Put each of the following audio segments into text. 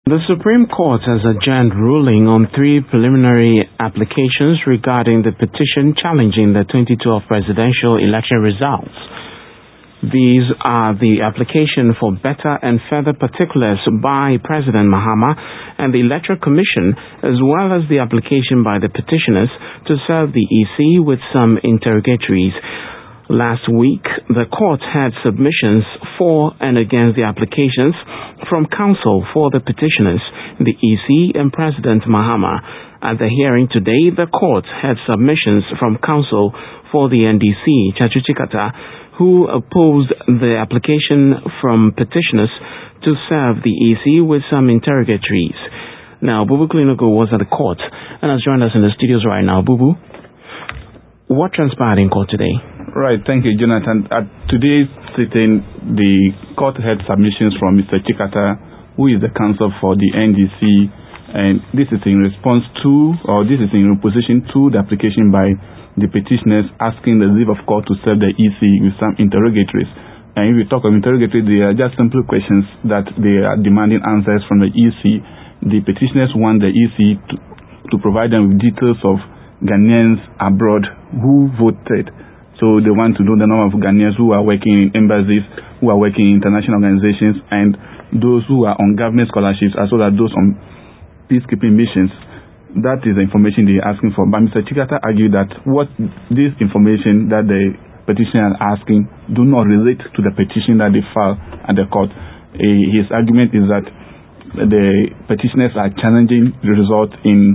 The Supreme Court has adjourned ruling on 3 preliminary applications regarding the petition challenging the 2012 presidential election results. These are the application for better and further particulars by President Mahama and the Electoral Commission, as well as the application by the petitioners to serve the EC with some interrogatories. Last week, the court had submissions for and against the applications from counsel for the petitioners, the EC and President Mahama. At the hearing today, the court had submissions from counsel for the NDC, Chachu Chikata, who opposed the application from petitioners to serve the EC with some interrogatories. Now, Bubu Klinogo was at the court and has joined us in the studios right now. Bubu, what transpired in court today? Right, thank you, Jonathan. At today's sitting, the court had submissions from Mr. Chikata, who is the counsel for the NDC, and this is in response to, or this is in opposition to the application by the petitioners asking the leave of court to serve the EC with some interrogatories. And if we talk of interrogatories, they are just simple questions that they are demanding answers from the EC. The petitioners want the EC to provide them with details of Ghanaians abroad who voted. So they want to know the number of Ghanaians who are working in embassies, who are working in international organizations, and those who are on government scholarships, as well as those on peacekeeping missions. That is the information they are asking for. But Mr. Chikata argued that this information that the petitioner are asking do not relate to the petition that they filed at the court. His argument is that the petitioners are challenging the result in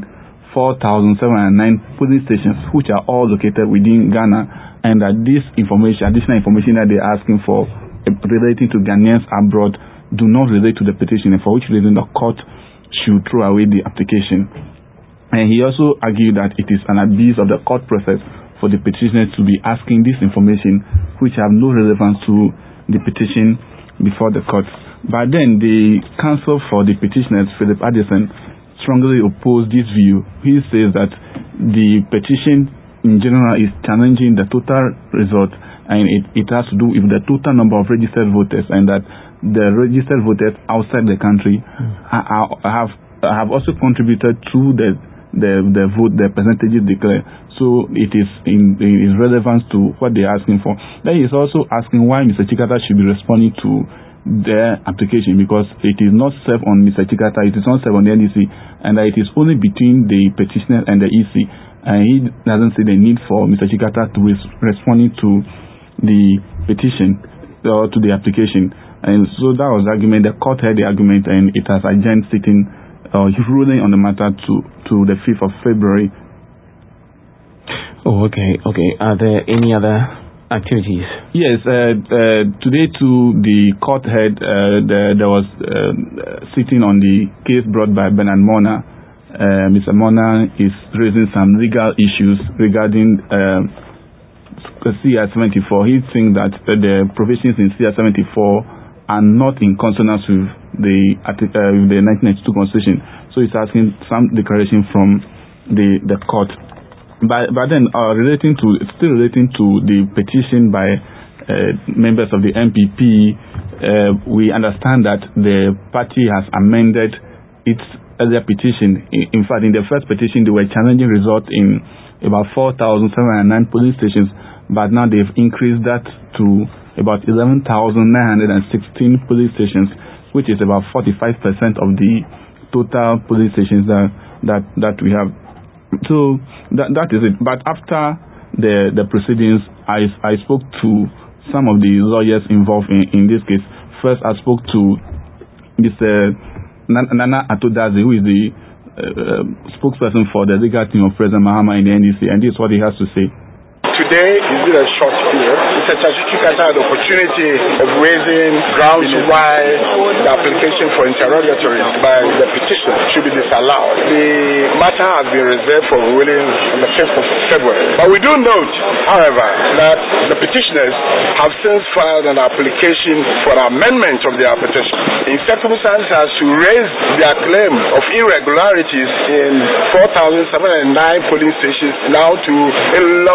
4,709 polling stations, which are all located within Ghana, and that this information, additional information that they are asking for relating to Ghanaians abroad do not relate to the petition, and for which reason the court should throw away the application. And he also argued that it is an abuse of the court process for the petitioners to be asking this information which have no relevance to the petition before the court. But then the counsel for the petitioners, Philip Addison, strongly opposed this view. He says that the petition in general is challenging the total result, and it has to do with the total number of registered voters, and that the registered voters outside the country have also contributed to the vote, the percentages declared. So it is in relevance to what they are asking for. Then he is also asking why Mr. Chikata should be responding to their application, because it is not served on Mr. Chikata, it is not served on the NDC, and that it is only between the petitioner and the EC. And he doesn't see the need for Mr. Chikata to responding to the petition or to the application. And so that was the argument. The court heard the argument, and it has adjourned sitting ruling on the matter to the 5th of February. Oh, okay. Are there any other activities? Yes, today too the court heard there was sitting on the case brought by Bernard Mona. Mr. Mona is raising some legal issues regarding CR74. He thinks that the provisions in CR74 are not in consonance with the 1992 Constitution. So he's asking some declaration from the court. But then still relating to the petition by members of the MPP, we understand that the party has amended its earlier petition. In fact, in the first petition, they were challenging results in about 4,709 police stations, but now they've increased that to about 11,916 police stations, which is about 45% of the total police stations that we have. So that is it. But after the proceedings, I spoke to some of the lawyers involved in this case. First, I spoke to Mr. Nana Atodazi, who is the spokesperson for the legal team of President Mahama in the NDC, and this is what he has to say. Today is been a short period. Mr. Chachu Chikata had the opportunity of raising grounds why the application for interrogatories by the petitioner should be disallowed. The matter has been reserved for ruling on the 5th of February. But we do note, however, that the petitioners have since filed an application for an amendment of their petition in circumstances to raise their claim of irregularities in 4,709 polling stations now to 11,916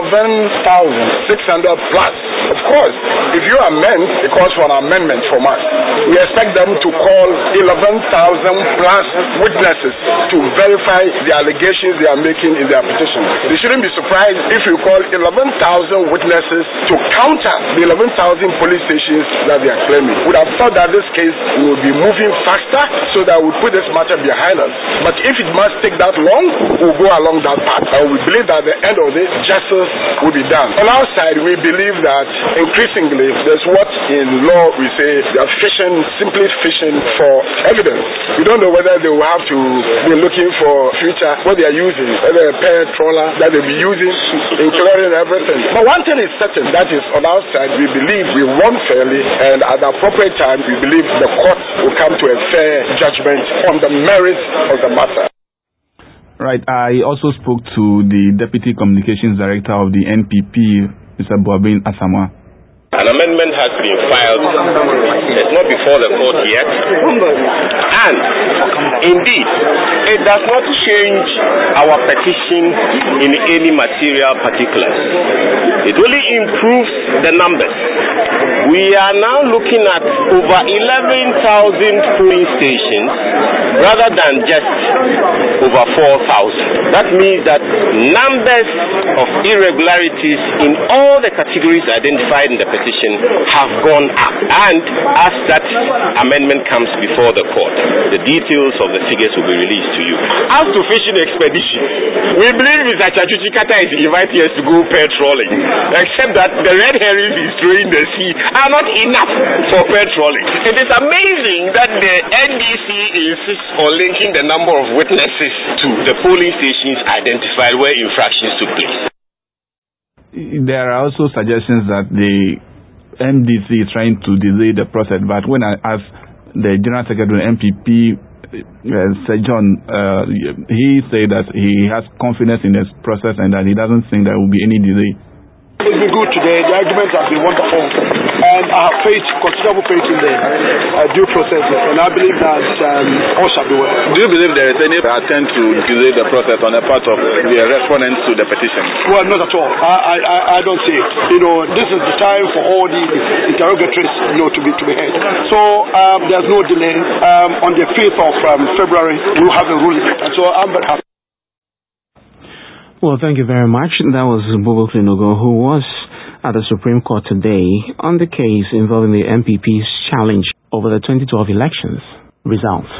plus. Of course, if you amend, it calls for an amendment from us. We expect them to call 11,000 plus witnesses to verify the allegations they are making in their petition. They shouldn't be surprised if you call 11,000 witnesses to counter the 11,000 police stations that they are claiming. We would have thought that this case will be moving faster so that we put this matter behind us. But if it must take that long, we'll go along that path. And we believe that at the end of it, justice will be done. On our side, we believe that increasingly there's what in law we say they are simply fishing for evidence. We don't know whether they will have to be looking for future, what they are using, whether a pair trawler that they'll be using, including everything. But one thing is certain, that is on our side, we believe we won fairly, and at the appropriate time, we believe the court will come to a fair judgment on the merits of the matter. Right. I also spoke to the Deputy Communications Director of the NPP, Mr. Boabin Asamoah. An amendment has been filed. It's not before the court yet. And indeed, it does not change our petition in any material particulars. It only improves the numbers. We are now looking at over 11,000 polling stations rather than just over 4,000. That means that numbers of irregularities in all the categories identified in the petition have gone up. And as that amendment comes before the court, the details of the figures will be released to you. As to fishing expedition, we believe Mr. Chachuchi Kata is inviting us to go patrolling, except that the red herrings he's throwing in the sea are not enough for patrolling. It is amazing that the NDC insists on linking the number of witnesses to the polling stations identified where infractions took place. There are also suggestions that the MDC is trying to delay the process, but when I asked the General Secretary of MPP, Sir John, he said that he has confidence in this process and that he doesn't think there will be any delay. It's been good today. The arguments have been wonderful, and I have considerable faith in the due process, and I believe that all shall be well. Do you believe there is any attempt to delay the process on the part of the respondents to the petition? Well, not at all. I don't see it. This is the time for all the interrogatories, to be heard. So there's no delay. On the 5th of February, we'll have a ruling, and so I'm very happy. Well, thank you very much. That was Bobo Klinogo, who was at the Supreme Court today on the case involving the MPP's challenge over the 2012 elections results.